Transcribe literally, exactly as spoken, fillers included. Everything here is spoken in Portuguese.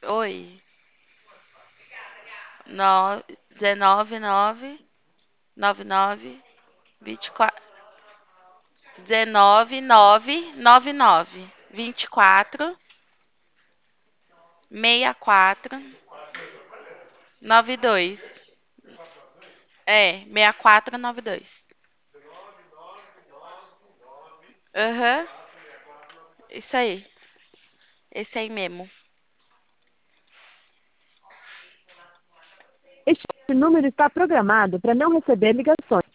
Oi. No, dezenove, nove, nove, nove, vinte e quatro. dezenove, nove, nove, nove, vinte e quatro, sessenta e quatro, noventa e dois. É, sessenta e quatro, noventa e dois. Aham, isso aí. Esse aí mesmo. Este número está programado para não receber ligações.